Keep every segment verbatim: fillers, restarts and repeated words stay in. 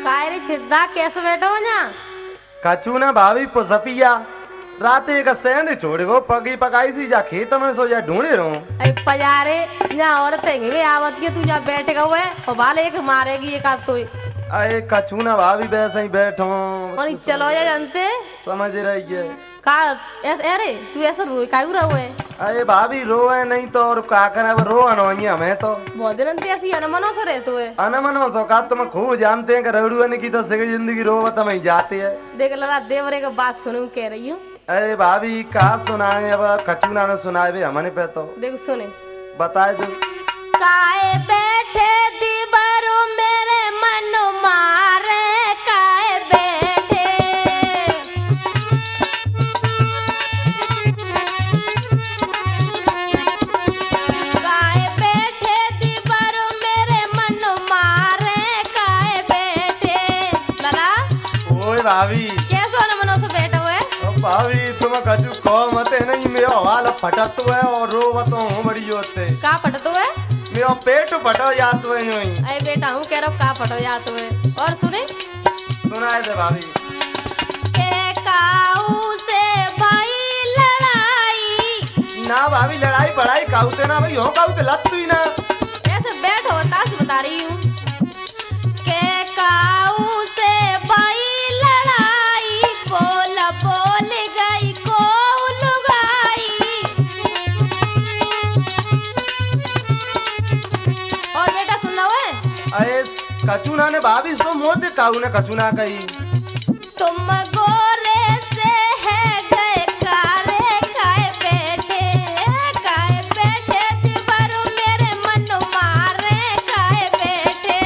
काय रे छिद्दा कैसे बैठो ना कछु ना भाभी पुसपिया रात एक सेंध छोड़ गो पगी पकाई सी जा खेत में सो जा ढूंढे रहूं अरे पजारे ना औरत है वे आवत के तू जा बैठ गए और बाल एक मारेगी एक आध तो अरे कछु ना भाभी वैसे ही बैठो और चलो या जानते समझ रही है का अरे तू ऐसा रोए काहे रहो है अरे भाभी रोए नहीं तो और का करे अब रो अनोई हमें तो बहुत दिन अंते ऐसी अनमनो से रहते हुए अनमनो सो का तुम खूब जानते हैं कि रड़ुअन की तो सगी जिंदगी रोवत में जाती है देख लला देवरे का बात सुनूं कह रही हूँ अरे भाभी का सुनाए अब कचूना ने सुनाए भी हमने पे तो देख सुने बताए दो काए बैठे दिबरो मेरे मन मारे काए बैठे काए बैठे दिबरो मेरे मन मारे काए बैठे लला ओए भाभी कैसे न मनो से बैठे हुए भाभी तुम कछु को मते नहीं मेरा हाल फटत है और रोवत हूं बड़ी होते का फटतो है मेरा पेट फटो जात है नहीं अरे बेटा हूँ कह रहा हूँ का फटो जात है और सुने सुनाए दे भाभी के काऊ से भाई लड़ाई ना भाभी लड़ाई बड़ाई काउते ना भाई हो काउते लत्तू ही ना ऐसे बैठो ताश बता रही हूँ के काऊ से भाई लड़ाई बोल बोल गई को लुगाई और बेटा सुनना हुआ अरे कचूना ने भाभी सो मोते काऊ ने कचूना कही तुम गोरे से है गए कारे काए बैठे काए बैठे दिबरो मेरे मन मारे काए बैठे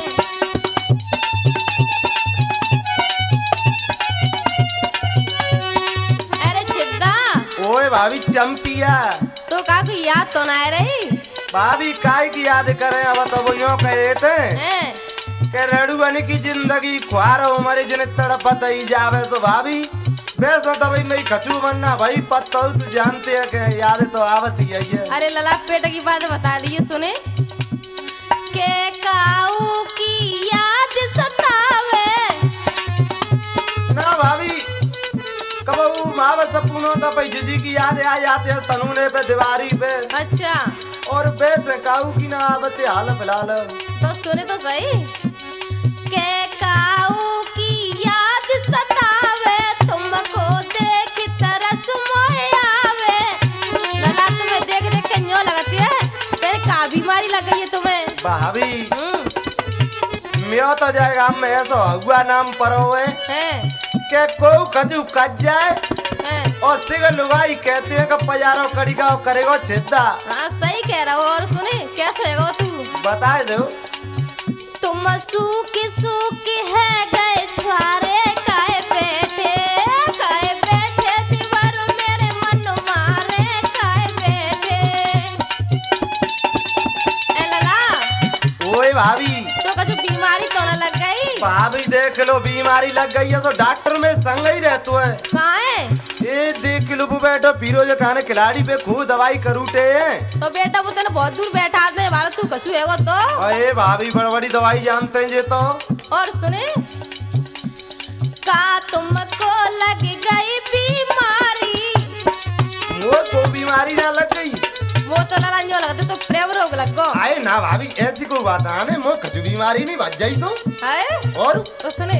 अरे छिद्दा ओए भाभी चंपिया तो का को याद तो ना आ रही भाभी काय की याद करे अब तो बोलियो कहे थे हैं के रड़ुअन की जिंदगी ख्वार हमारे जने तड़पत ही जावे सो भाभी वैसे तो भाई मैं खचू बनना भाई पत्ता तू जानते है कि याद तो आवत ही है अरे लला पेट की बात बता दिए सुने के काऊ की याद सतावे ना भाभी कबू माव सपनों तो भाई जिजी की याद आ जाते हैं सनूने पे दीवारी पे अच्छा और वैसे काऊ की ना आवत हाल फिलहाल तो सुने तो सही के काऊ की याद सतावे तुमको देख तरस मोए आवे लला तुम्हें देख देख के न्यों लगती है तेरे का बीमारी लग गई है तुम्हें भाभी हम्म मैं तो जाएगा मैं ऐसा हुआ नाम पर होए हैं के कोई खजू कट जाए हैं और सिगल लुगाई कहते हैं कि पजारो कड़ीगा करेगो छिद्दा हाँ सही कह रहा हो और सुने कैसे है तू बताए दो तुम सूखी सूखी है गए छुआरे काए बैठे काए बैठे दीवार मेरे मन मारे काए बैठे ए लला ओए भाभी तो का जो बीमारी तो ना लग गई भाभी देख लो बीमारी लग गई है तो डॉक्टर में संग ही रहतो है कहाँ है ये देख लो वो बैठो पीरो जो खाने खिलाड़ी पे खूब दवाई करूटे हैं तो बेटा वो तेने बहुत दूर बैठा दे बारह तू कसू है वो तो अरे भाभी बड़ी बड़ी दवाई जानते हैं ये तो और सुने का तुमको लग गई बीमारी वो को बीमारी ना लग गई वो तो लड़ा जो लगते तो प्रेम रोग लग गो आए ना भाभी ऐसी कोई बात आने मो कछु बीमारी नहीं बच जाई सो है और तो सुने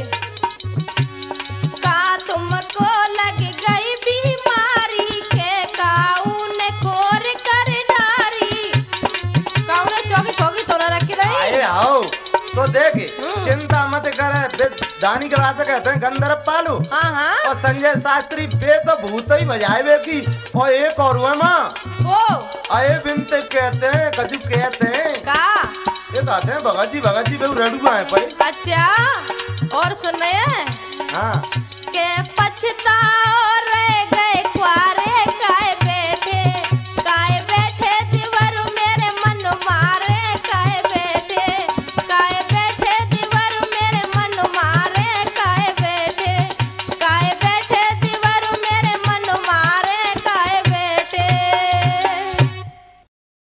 का तुमको लग गई बीमारी के काउन कोर कर डारी काउन चौकी खोगी तो ना रखी रही आए आओ सो देख हम्म। चिंता मत करे दानी के वास्ते कहते हैं गंधर्व पालू हाँ हाँ और संजय शास्त्री बे तो भूत ही बजाए की और एक और हुआ माँ वो आए बिनत कहते हैं कजू कहते हैं का ये कहते हैं भगत जी भगत जी बहु रड़ुआ है पर अच्छा और सुन रहे हैं हाँ के पछताओ